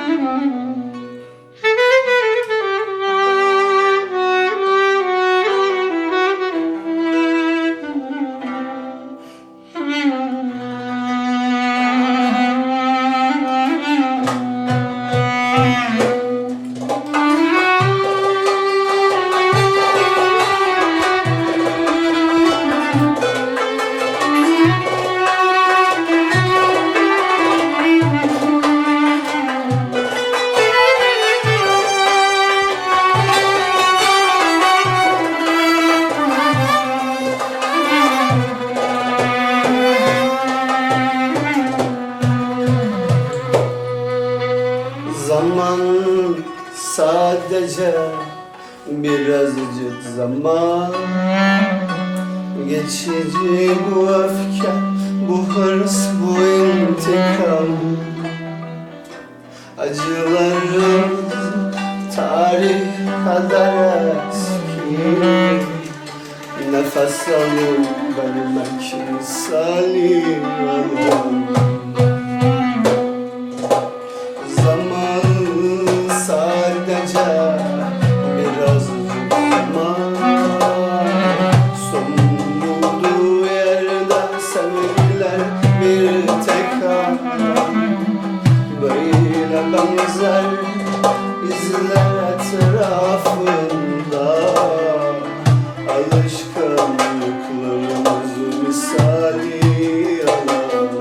Zaman sadece birazcık zaman, geçici bu öfke, bu hırs, bu intikam. Acılarım tarih kadar eski, nefes alıp vermek misali adam. Sadece birazcık zaman, son bulduğu yerden sevgiler bir tek an. Böyle benzer izler etrafında, alışkanlıklarımız misali alan.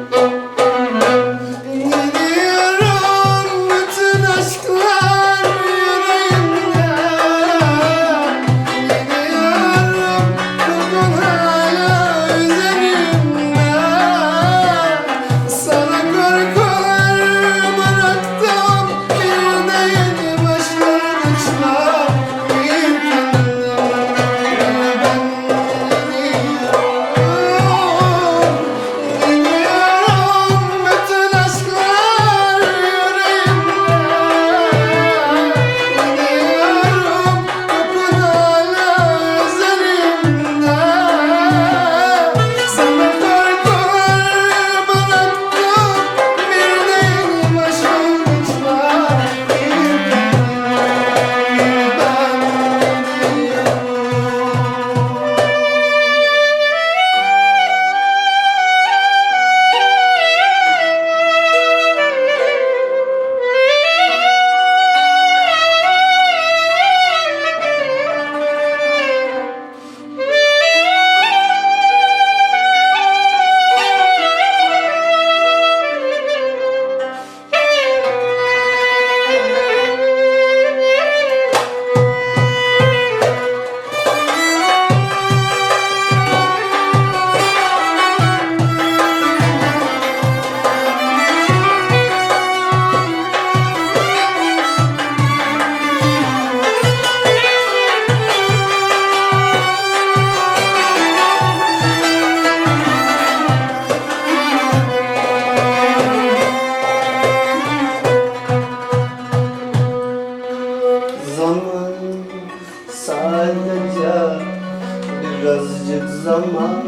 Zaman sadece birazcık zaman,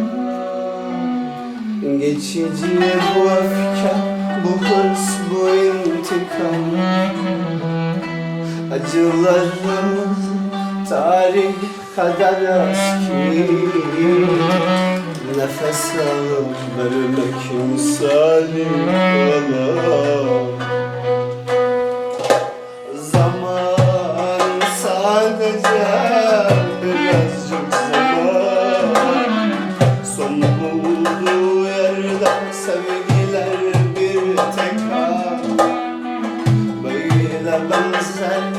geçici bu öfke, bu hırs, bu intikam. Acılarımız tarih kadar eski, nefes alıp vermek misali olan. Sadece birazcık zaman, son bulduğu yerden sevgiler bir tek an. Böyle benzer